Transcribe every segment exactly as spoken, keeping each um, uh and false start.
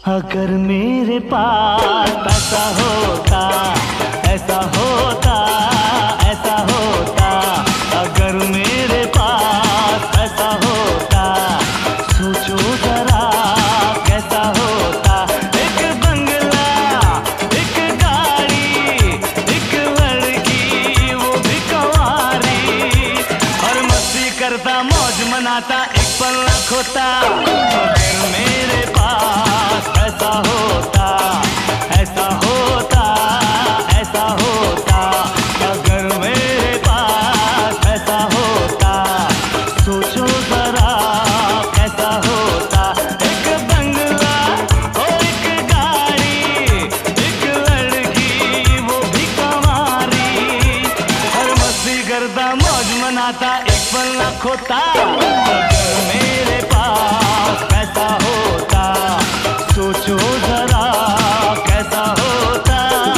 अगर मेरे पास पैसा होता, ऐसा होता, ऐसा होता। अगर मेरे पास पैसा होता, सोचो जरा कैसा होता। एक बंगला, एक गाड़ी, एक लड़की वो भी कंवारी, और मस्ती करता मौज मनाता एक पल न खोता। अगर मेरे पास ऐसा होता, ऐसा होता, ऐसा होता। अगर मेरे पास ऐसा होता, सोचो जरा कैसा होता। एक बंगला हो, एक गाड़ी, एक लड़की वो भी कंवारी, हर मस्ती करता मौज मनाता एक पल न खोता। अगर मेरे पास पैसा होता, सोचो जरा कैसा होता।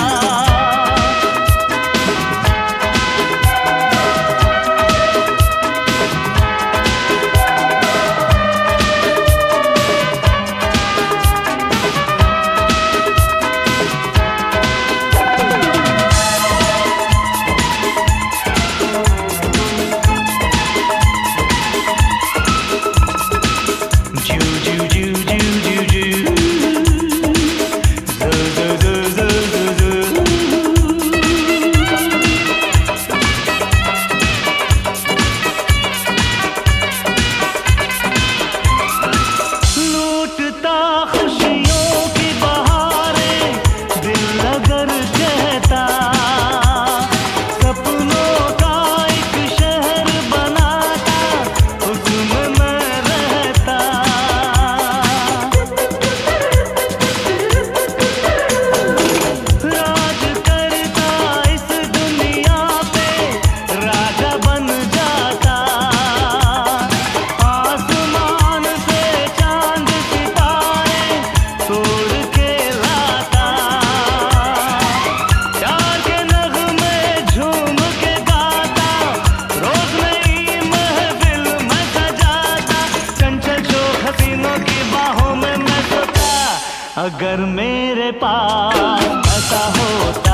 अगर मेरे पास ऐसा होता,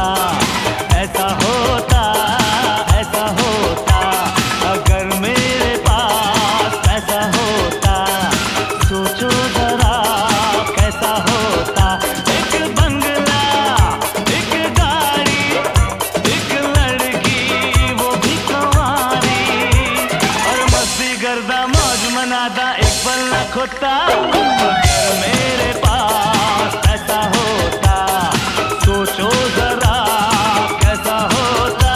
ऐसा होता, ऐसा होता। अगर मेरे पास ऐसा होता, सोचो जरा कैसा होता। एक बंगला, एक गाड़ी, एक लड़की वो भी कंवारी, और मस्ती करता मौज मनाता एक पल न खोता। अगर मेरे पास ऐसा होता, सोचो जरा कैसा होता।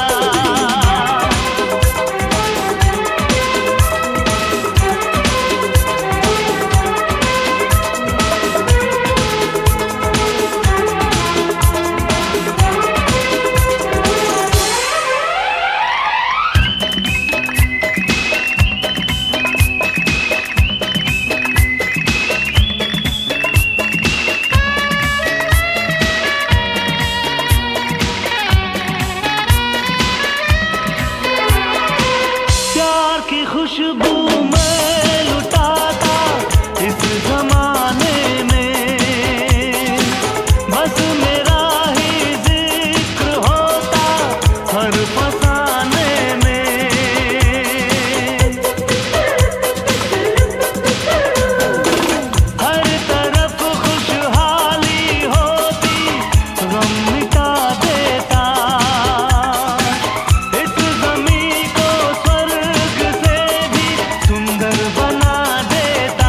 खुशबू में लुटाता इस जमाने में, बस मेरा ही जिक्र होता हर फसाने में। हर तरफ खुशहाली होती, गम मिटा देता, इस ज़मीं को स्वर्ग से सुंदर बना देता।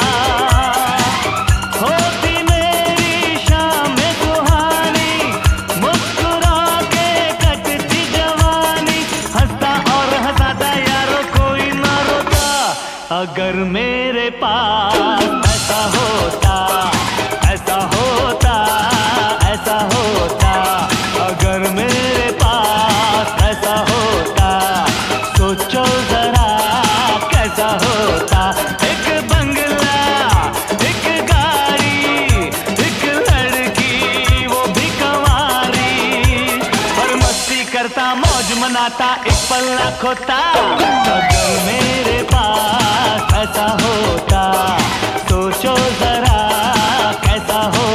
होती मेरी शाम सुहानी, मुस्कुरा के कटती जवानी, हंसता और हंसाता यारो कोई ना रोता। अगर मेरे पास ऐसा होता, ऐसा होता, ऐसा होता। अगर मेरे पास ऐसा होता, सोचो जरा कैसा होता। एक बंगला, एक गाड़ी, एक लड़की वो भी कंवारी, और मस्ती करता मौज मनाता एक पल न खोता। अगर मेरे पास ऐसा होता, सोचो जरा कैसा हो।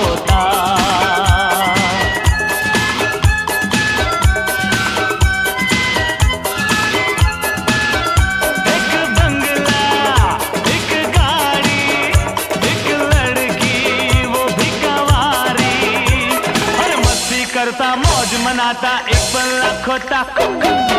खाता एक पल लाखों ताको